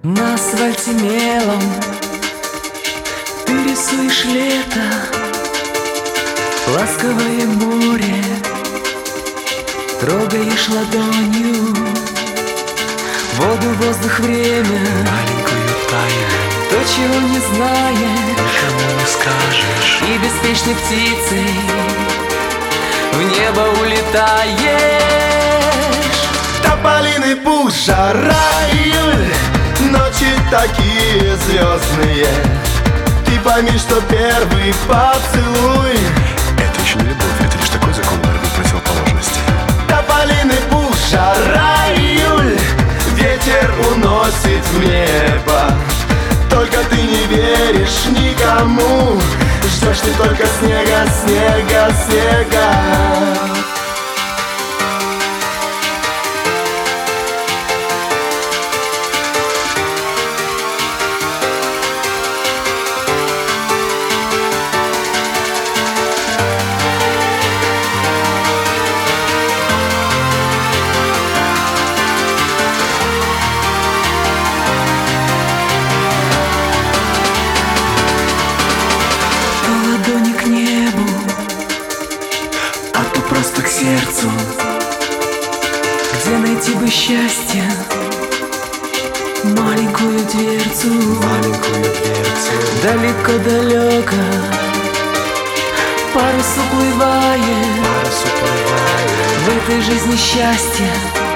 На асфальте мелом ты рисуешь лето, ласковое море, трогаешь ладонью воду, воздух, время, маленькую тайну, то, чего не знаешь, никому не скажешь. и беспечной птицей в небо улетаешь. Тополиный пух, жара, июль, ночи такие звездные. Ты пойми, что первый поцелуй — это еще не любовь, это лишь такой закон борьбы противоположностей. тополиный пух, жара, июль, ветер уносит в небо. Только ты не веришь никому, ждешь ты только снега, снега, снега. Просто к сердцу, где найти бы счастье, маленькую дверцу, Маленькую дверцу, далеко-далеко парус уплывает, парус уплывает. в этой жизни счастья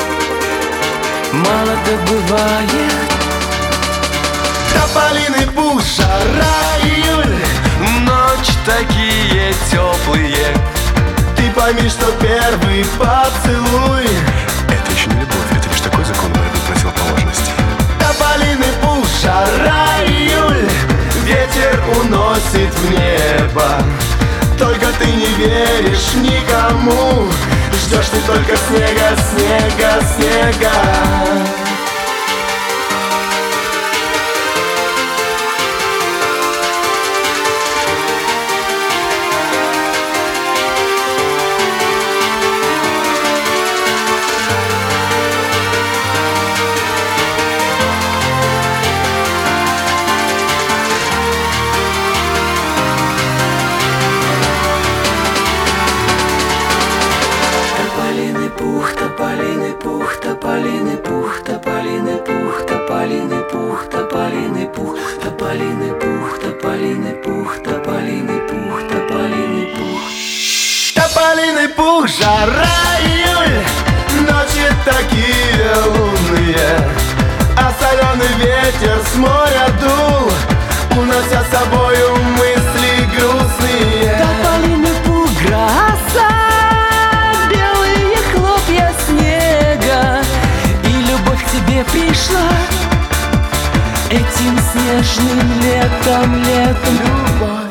мало-то бывает. Тополиный пух, жара, июль, Ночи такие теплые. ты пойми, что первый поцелуй — это еще не любовь, это лишь такой закон борьбы противоположностей. тополиный пух, жара, июль, ветер уносит в небо. Только ты не веришь никому, ждешь ты только снега, снега, снега. Тополиный пух, тополиный пух, тополиный пух, тополиный пух, тополиный пух, тополиный пух, тополиный пух, тополиный пух, тополиный пух, тополиный пух. Тополиный пух, жара, июль, ночи такие лунные, а соленый ветер с моря дул, унося с собою мысли грустные. Тополиный пух, гроза, белые хлопья снега, и любовь к тебе пришла этим снежным летом, летом. Любовь